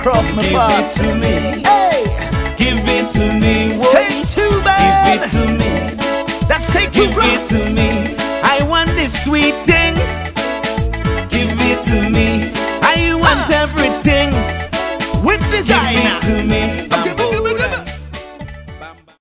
across my path. Give it to me. Hey, Give it to me. Whoa. take